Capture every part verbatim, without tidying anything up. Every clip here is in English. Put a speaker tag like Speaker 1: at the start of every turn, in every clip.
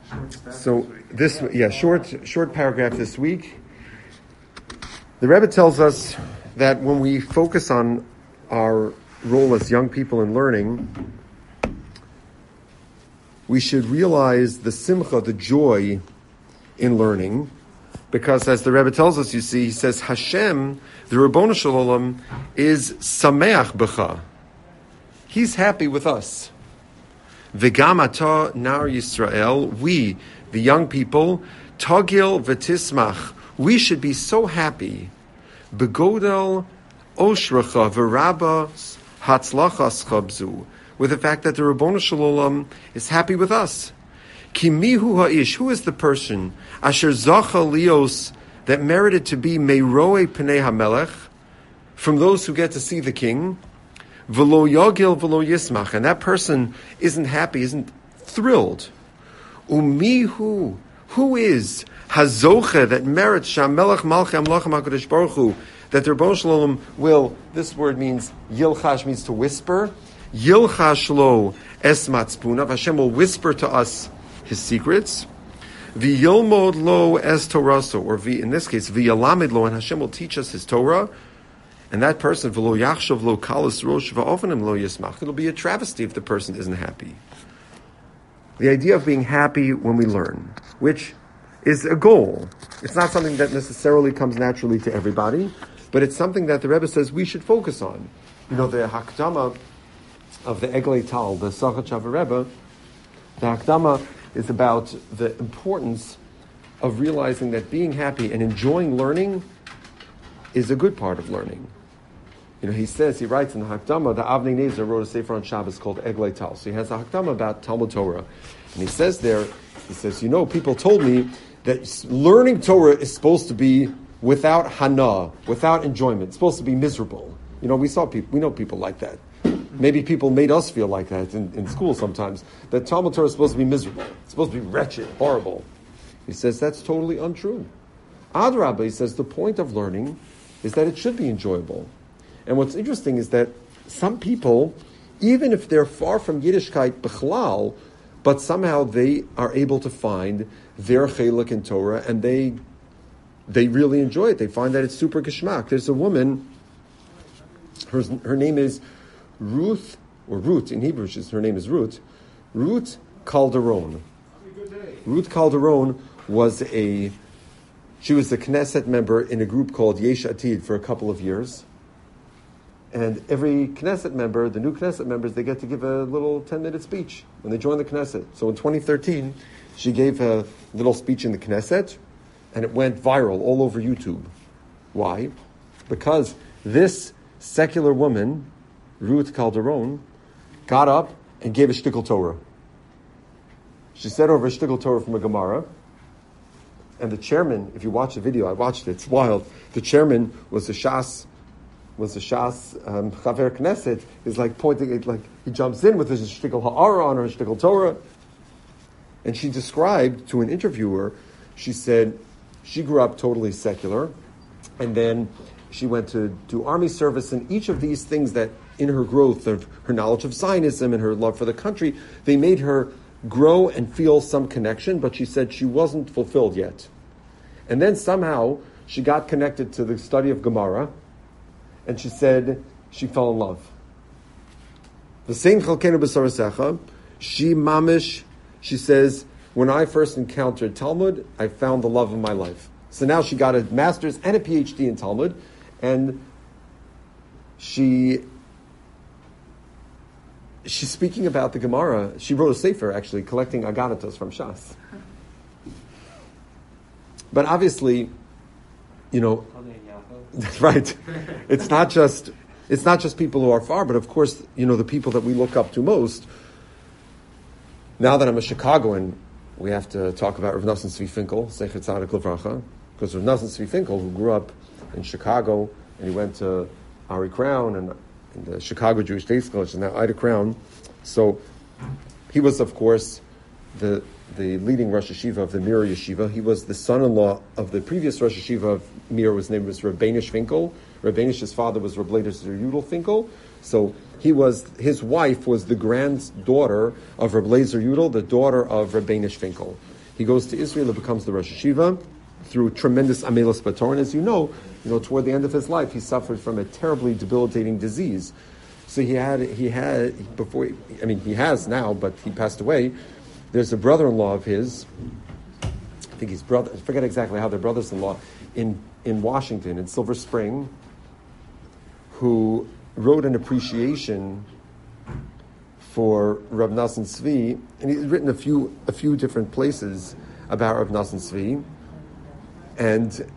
Speaker 1: So this, yeah, short short paragraph this week. The Rebbe tells us that when we focus on our role as young people in learning, we should realize the simcha, the joy in learning, because as the Rebbe tells us, you see, he says, Hashem, the Ribbono Shel Olam, is sameach b'cha. He's happy with us. V'gam ata nar Yisrael, we, the young people, tagil v'tismach, we should be so happy. Begodel oshracha v'rabba hatzlachas chabzu, with the fact that the Ribbono Shel Olam is happy with us. Ki mihu ha'ish, who is the person, asher zacha lios, that merited to be meiroe pnei hamelech, from those who get to see the king, v'lo yagil v'lo yismach, and that person isn't happy, isn't thrilled. Umihu, who is hazoche, that merits shamelech malchem lachem HaKadosh Baruch Hu, that the Ribbono Shel Olam will, this word means, yilchash means to whisper, yilchash lo es matzpunav, Hashem will whisper to us his secrets, v'yilmod lo es toraso, or v, in this case, v'yalamid lo, and Hashem will teach us his Torah, and that person, v'lo yachshav lo kalas rosh v'ofanim lo yismach, it'll be a travesty if the person isn't happy. The idea of being happy when we learn, which is a goal. It's not something that necessarily comes naturally to everybody, but it's something that the Rebbe says we should focus on. You know, the Hakdama of the Eglei Tal, the Sachat Shavar Rebbe, the Hakdama is about the importance of realizing that being happy and enjoying learning is a good part of learning. You know, he says, he writes in the Hakdama, the Avnei Nezer wrote a sefer on Shabbos called Eglei Tal. So he has a Hakdama about Talmud Torah. And he says there, he says, you know, people told me that learning Torah is supposed to be without hana, without enjoyment. It's supposed to be miserable. You know, we saw people, we know people like that. Maybe people made us feel like that in, in school sometimes, that Talmud Torah is supposed to be miserable. It's supposed to be wretched, horrible. He says that's totally untrue. Adrabah, he says, the point of learning is that it should be enjoyable. And what's interesting is that some people, even if they're far from Yiddishkeit b'chlal, but somehow they are able to find their chelik in Torah, and they they really enjoy it. They find that it's super geschmack. There's a woman, her, her name is Ruth, or Ruth in Hebrew, her name is Ruth, Ruth Calderon. Ruth Calderon was a, she was a Knesset member in a group called Yesh Atid for a couple of years. And every Knesset member, the new Knesset members, they get to give a little ten-minute speech when they join the Knesset. So in twenty thirteen, she gave a little speech in the Knesset, and it went viral all over YouTube. Why? Because this secular woman, Ruth Calderon, got up and gave a shtickle Torah. She said over a shtickle Torah from a Gemara, and the chairman, if you watch the video, I watched it, it's wild, the chairman was the Shas, was the Shas um, Chaver Knesset, is like pointing, it like he jumps in with his shtickle ha'ara on her shtickle Torah, and she described to an interviewer, she said she grew up totally secular, and then she went to do army service, and each of these things that in her growth of her knowledge of Zionism and her love for the country, they made her grow and feel some connection, but she said she wasn't fulfilled yet. And then somehow she got connected to the study of Gemara, and she said she fell in love. The same Chalkenu B'Sarasecha, she mamish, she says, when I first encountered Talmud, I found the love of my life. So now she got a master's and a P H D in Talmud, and she she's speaking about the Gemara. She wrote a sefer, actually, collecting aganatos from Shas. But obviously, you know, right? It's not just it's not just people who are far, but of course, you know, the people that we look up to most. Now that I'm a Chicagoan, we have to talk about Rav Nosson Tzvi Finkel, Zecher Tzadik Livracha, because Rav Nosson Tzvi Finkel, who grew up in Chicago, and he went to Ari Crown and, and the Chicago Jewish State School, which is now Ida Crown. So he was, of course, the the leading Rosh Yeshiva of the Mir Yeshiva. He was the son-in-law of the previous Rosh Yeshiva of Mir. His name was Rabbeinish Finkel. Rabbeinish's father was Reb Leider Yudel Finkel. So he was, his wife was the granddaughter of Reb Leider Yudel, the daughter of Rabbeinish Finkel. He goes to Israel and becomes the Rosh Hashiva through tremendous amelos bator. And as you know, you know, toward the end of his life, he suffered from a terribly debilitating disease. So he had, he had before. He, I mean, he has now, but he passed away. There's a brother-in-law of his. I think he's brother. I forget exactly how they're brothers-in-law in in Washington, in Silver Spring, who wrote an appreciation for Rav Nosson Tzvi, and he's written a few a few different places about Rav Nosson Tzvi, and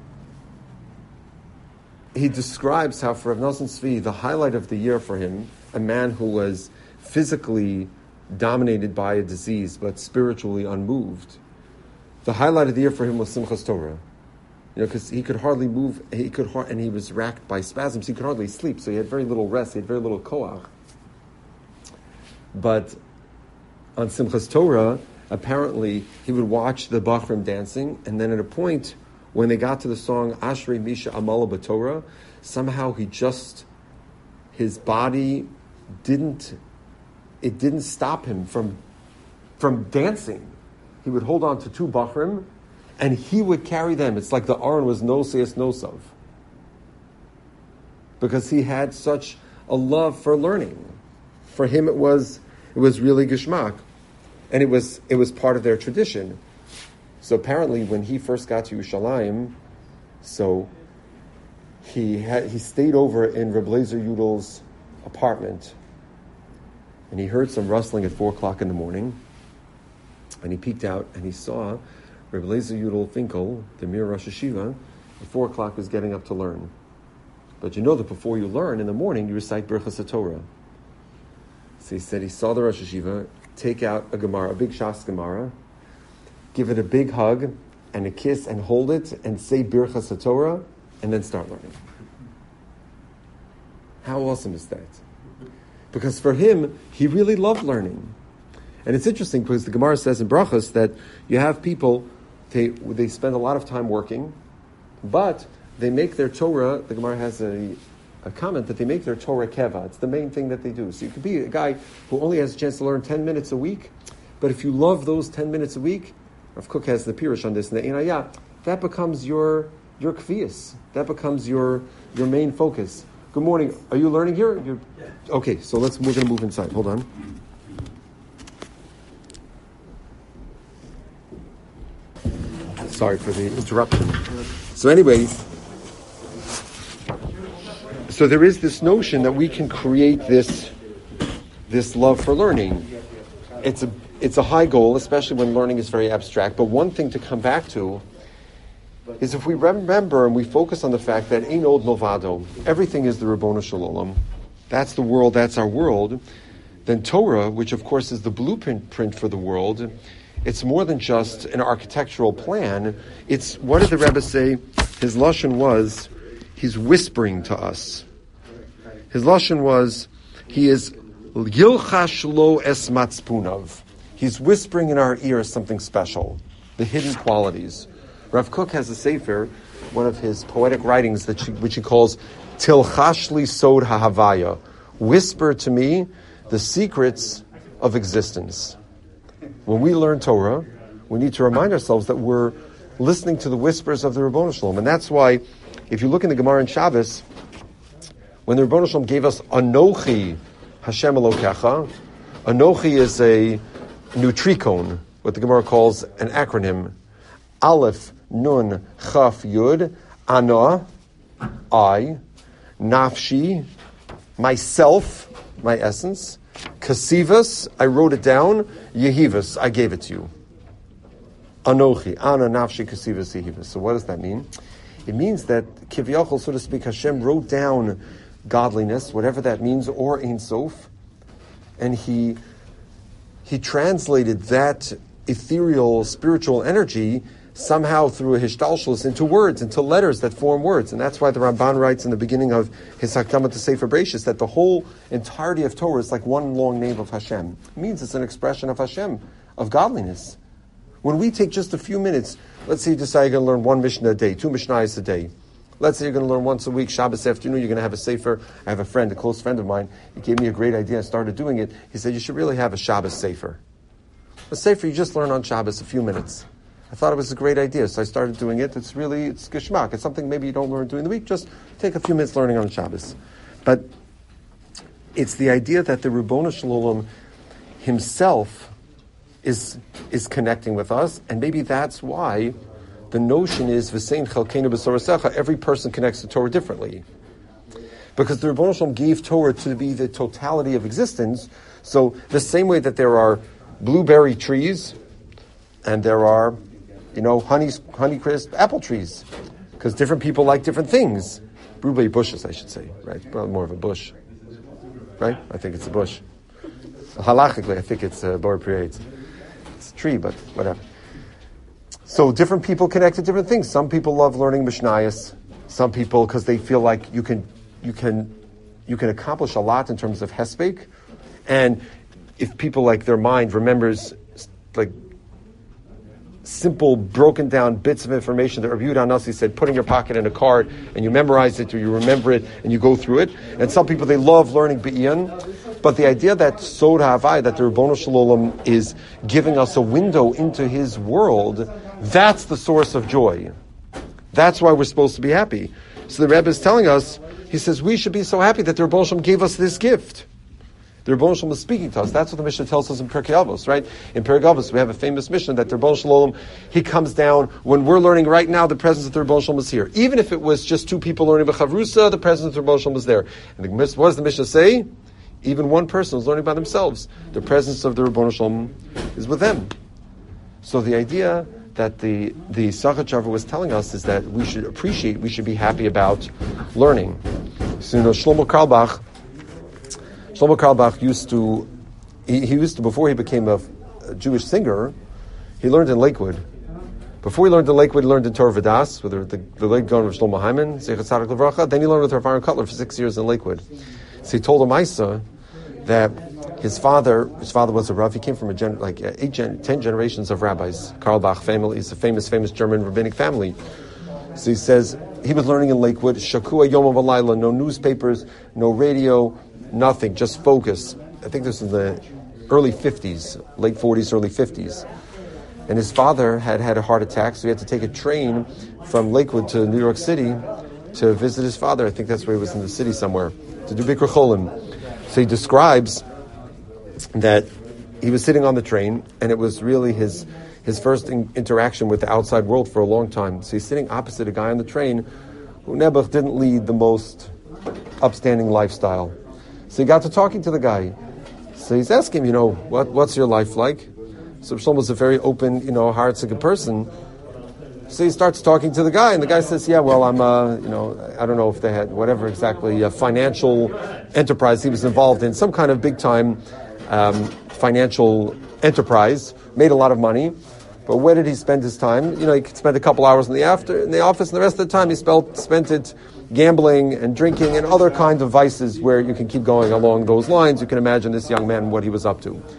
Speaker 1: he describes how for Rav Nosson Tzvi, the highlight of the year for him, a man who was physically dominated by a disease but spiritually unmoved, the highlight of the year for him was Simchas Torah. You know, because he could hardly move, he could, and he was racked by spasms. He could hardly sleep, so he had very little rest. He had very little koach. But on Simchas Torah, apparently he would watch the Bachrim dancing, and then at a point when they got to the song Ashrei Misha Amala B'Torah, somehow he just, his body didn't, it didn't stop him from, from dancing. He would hold on to two Bachrim, and he would carry them. It's like the Aron was Noseus Nosov. Because he had such a love for learning. For him it was it was really Geshmak. And it was it was part of their tradition. So apparently when he first got to Yerushalayim, so he had he stayed over in Reb Leizer Yudel's apartment. And he heard some rustling at four o'clock in the morning. And he peeked out and he saw Reb Leizer Yudel Finkel, the Mir Rosh Hashiva, at four o'clock was getting up to learn. But you know that before you learn, in the morning, you recite Birchas HaTorah. So he said he saw the Rosh Hashiva take out a Gemara, a big Shas Gemara, give it a big hug and a kiss and hold it and say Birchas HaTorah and then start learning. How awesome is that? Because for him, he really loved learning. And it's interesting because the Gemara says in Brachos that you have people, they they spend a lot of time working, but they make their Torah, the Gemara has a, a comment that they make their Torah keva. It's the main thing that they do. So you could be a guy who only has a chance to learn ten minutes a week, but if you love those ten minutes a week, Rav Kook has the Pirush on this, in the Einayah, that becomes your your kvias. That becomes your your main focus. Good morning. Are you learning here? You're, okay, so let's we're going to move inside. Hold on. Sorry for the interruption. So anyway, so there is this notion that we can create this this love for learning. It's a it's a high goal, especially when learning is very abstract. But one thing to come back to is if we remember and we focus on the fact that Ein Od Milvado, everything is the Ribbono Shel Olam. That's the world. That's our world. Then Torah, which of course is the blueprint print for the world. It's more than just an architectural plan. It's, what did the Rebbe say? His lashon was, he's whispering to us. His lashon was, he is Yilchash lo es matzpunav. He's whispering in our ears something special, the hidden qualities. Rav Kook has a sefer, one of his poetic writings, that she, which he calls Tilchashli Sod HaHavaya. Whisper to me the secrets of existence. When we learn Torah, we need to remind ourselves that we're listening to the whispers of the Ribbono Shel Olam. And that's why, if you look in the Gemara in Shabbos, when the Ribbono Shel Olam gave us Anochi Hashem Elokecha, Anochi is a nutricone, what the Gemara calls an acronym. Aleph, Nun, Chaf, Yud, Ana, I, Nafshi, myself, my essence, Kasivas, I wrote it down. Yehivas, I gave it to you. Anochi, Ana, Nafshi, Kasivas, Yehivas. So what does that mean? It means that Kivyachol, so to speak, Hashem wrote down godliness, whatever that means, or Ein Sof, and he he translated that ethereal spiritual energy somehow through a hishtalshelus into words, into letters that form words. And that's why the Ramban writes in the beginning of his Hakdama to Sefer Bereishis that the whole entirety of Torah is like one long name of Hashem. It means it's an expression of Hashem, of godliness. When we take just a few minutes, let's say you decide you're going to learn one Mishnah a day, two Mishnayos a day. Let's say you're going to learn once a week, Shabbos afternoon, you're going to have a Sefer. I have a friend, a close friend of mine, he gave me a great idea, I started doing it. He said, you should really have a Shabbos Sefer. A Sefer you just learn on Shabbos, a few minutes. I thought it was a great idea, so I started doing it. It's really, it's geschmack. It's something maybe you don't learn during the week. Just take a few minutes learning on Shabbos. But it's the idea that the Ribono Shel Olam himself is is connecting with us, and maybe that's why the notion is V'sein Chalkeinu B'Sorasecha. Every person connects to Torah differently, because the Ribono Shel Olam gave Torah to be the totality of existence. So the same way that there are blueberry trees, and there are, you know, honey honeycrisp apple trees, because different people like different things. Blueberry bushes, I should say, right? Well, more of a bush, right? I think it's a bush. Halachically, I think it's a bar priate. It's a tree, but whatever. So different people connect to different things. Some people love learning Mishnayos. Some people, because they feel like you can, you can, you can accomplish a lot in terms of hespek, and if people like their mind remembers like simple, broken down bits of information that Rabbi Yehuda Hanassi said, put in your pocket in a card, and you memorize it, or you remember it, and you go through it. And some people, they love learning Be'iyun. But the idea that Sod HaHavai, that the Ribono Shel Olam is giving us a window into his world, that's the source of joy. That's why we're supposed to be happy. So the Rebbe is telling us, he says, we should be so happy that the Ribono Shel Olam gave us this gift. The Ribono Shel Olam is speaking to us. That's what the Mishnah tells us in Pirkei Avos, right? In Pirkei Avos, we have a famous Mishnah that the Ribono Shel Olam, he comes down when we're learning right now. The presence of the Ribono Shel Olam is here. Even if it was just two people learning b'chavrusa, the presence of the Ribono Shel Olam is there. And the, what does the Mishnah say? Even one person is learning by themselves. The presence of the Ribono Shel Olam is with them. So the idea that the the Sachat Shavua was telling us is that we should appreciate, we should be happy about learning. So you know, Shlomo Carlebach. Shlomo Carlebach used to, he, he used to, before he became a, a Jewish singer, he learned in Lakewood. Before he learned in Lakewood, he learned in Torah V'das, with the, the, the late Gaon of Shlomo Hyman, Zeichat Tzadik Levracha. Then he learned with Rav Aaron Kotler for six years in Lakewood. So he told Amaisa that his father, his father was a Rav. He came from a gen, like eight, gen, ten generations of rabbis. Carlebach family is a famous, famous German rabbinic family. So he says he was learning in Lakewood. Shakua Yom V'Layla, no newspapers, no radio. Nothing, just focus. I think this was in the early fifties, late forties, early fifties. And his father had had a heart attack, so he had to take a train from Lakewood to New York City to visit his father. I think that's where he was, in the city somewhere, to do Bikkur Cholim. So he describes that he was sitting on the train, and it was really his his first in, interaction with the outside world for a long time. So he's sitting opposite a guy on the train who Nebuch didn't lead the most upstanding lifestyle. So he got to talking to the guy. So he's asking him, you know, what what's your life like? So Shlomo's a very open, you know, heartsick person. So he starts talking to the guy, and the guy says, yeah, well, I'm, uh, you know, I don't know if they had whatever exactly, a financial enterprise he was involved in, some kind of big-time um, financial enterprise, made a lot of money. But where did he spend his time? You know, he could spend a couple hours in the after in the office, and the rest of the time he spent, spent it gambling and drinking and other kinds of vices where you can keep going along those lines. You can imagine this young man, what he was up to.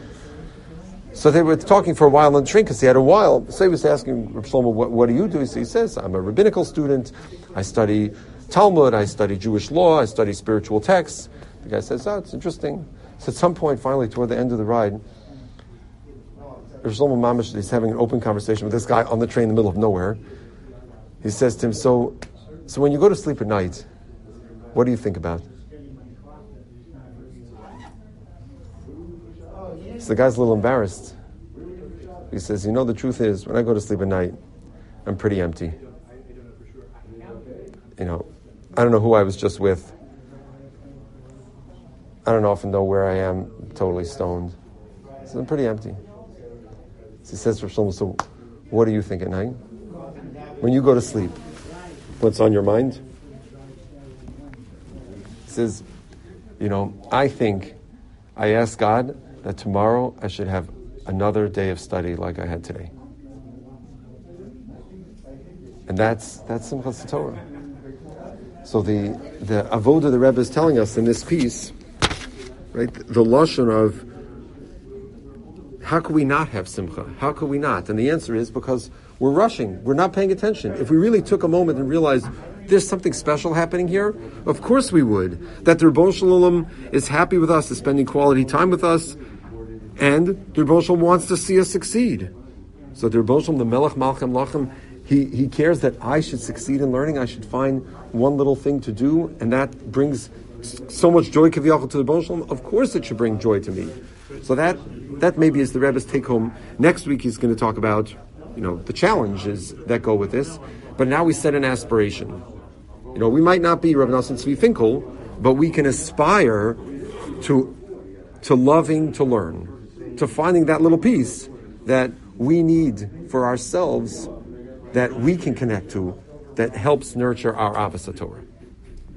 Speaker 1: So they were talking for a while on the train because he had a while. So he was asking Reb Shlomo, what, what do you do? So he says, I'm a rabbinical student. I study Talmud. I study Jewish law. I study spiritual texts. The guy says, oh, it's interesting. So at some point, finally, toward the end of the ride, Reb Shlomo Mamish is having an open conversation with this guy on the train in the middle of nowhere. He says to him, so, so when you go to sleep at night, what do you think about? So the guy's a little embarrassed. He says, you know, the truth is, when I go to sleep at night, I'm pretty empty. You know, I don't know who I was just with. I don't often know where I am, I'm totally stoned. So I'm pretty empty. So he says to Rav Shlomo, so what do you think at night? When you go to sleep, what's on your mind? He says, you know, I think, I ask God that tomorrow I should have another day of study like I had today. And that's that's Simchas Torah. So the the avoda the Rebbe is telling us in this piece, right? The lashon of how could we not have simcha? How could we not? And the answer is because we're rushing. We're not paying attention. If we really took a moment and realized there's something special happening here, of course we would. That the Ribono Shel Olam is happy with us, is spending quality time with us, and the Ribono Shel Olam wants to see us succeed. So the Rebbe Shalom, the Melech Malchem Lachem, he, he cares that I should succeed in learning. I should find one little thing to do, and that brings so much joy kaviyachol to the Rebbe Shalom. Of course it should bring joy to me. So that that maybe is the Rebbe's take home. Next week he's going to talk about, you know, the challenges that go with this. But now we set an aspiration. You know, we might not be Rabbi Nosson Tzvi Finkel, but we can aspire to to loving to learn, to finding that little piece that we need for ourselves, that we can connect to, that helps nurture our Avos Torah.